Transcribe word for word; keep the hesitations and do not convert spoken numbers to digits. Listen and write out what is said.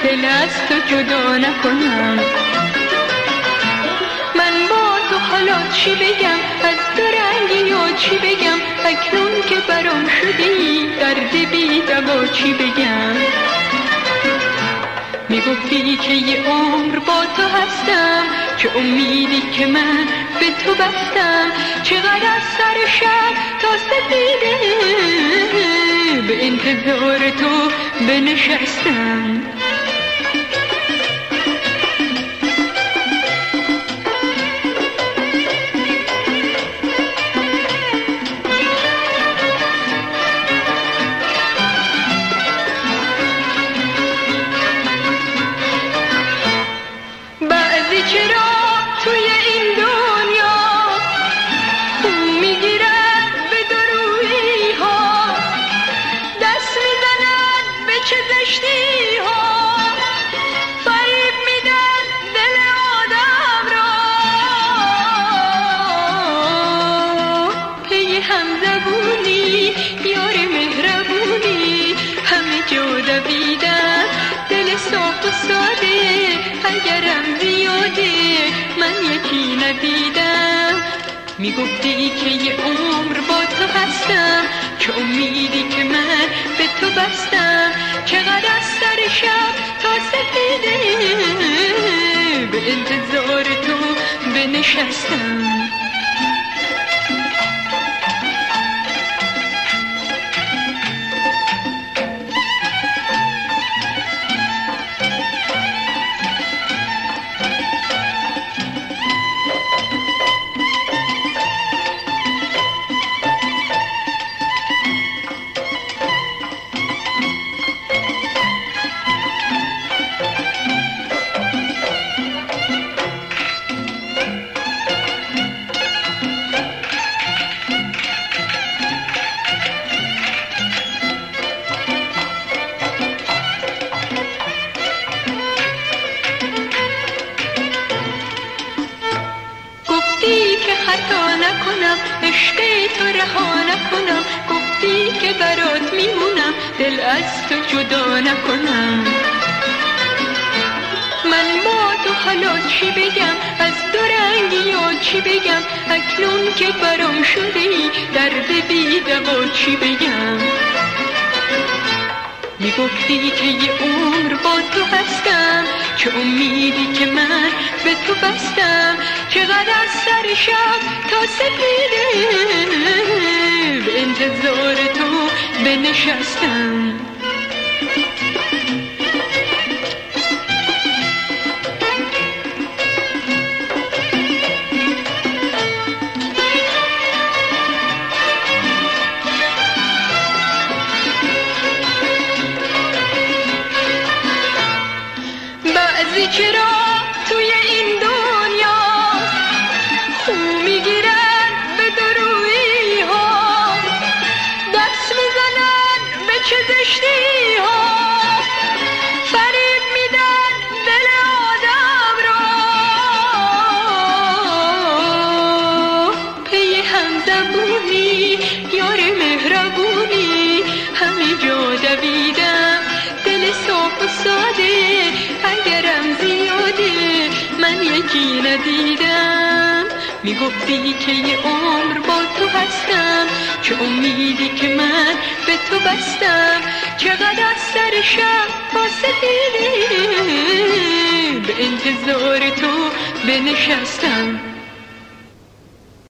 دل از تو جدا نکنم. من با تو حالا چی بگم، از دو رنگی یا چی بگم، اکنون که برام شدی درد بی دوا چی بگم. میگفتی که یه عمر با تو هستم، چه امیدی که من به تو بستم. چقدر از سر شب تا سپیده به انتظار تو بنشستم. چرا توی این دنیا خون میگیرد به درویی ها، دست میزند به چه زشتی ها، فریب میدن دل آدم را. پی همزبونی یار مهربونی همه جا دویدم، دل صاف و ساده اگرم زیاده من یکی ندیدم. میگفتی که یه عمر با تو هستم، چه امیدی که من به تو بستم. چقدر از سر شب تا سپیده به انتظار تو بنشستم. خطا نکنم، عشق تو رها نکنم، گفتی که برات میمونم، دل از تو جدا نکنم. من با تو حالا چی بگم، از دو رنگی یا چی بگم، اکنون که برام شدی درد بی دوا چی بگم. میگفتی که یه عمر با تو هستم، چه امیدی که من به تو بستم. چقدر از سر شب تا سپیده به انتظار تو بنشستم. بعضی چرا توی این دنیا خون میگیرن به درویی ها، دست میزنن به چه زشتی ها، فریب میدن دل آدم را. پی همزبونی یار مهربونی همه جا دویدم، دل صاف و ساده اگرم زیاده من یکی ندیدم. میگفتی که یه عمر با تو هستم، چه امیدی که من به تو بستم. چقدر از سر شب تا سپیده به انتظار تو بنشستم.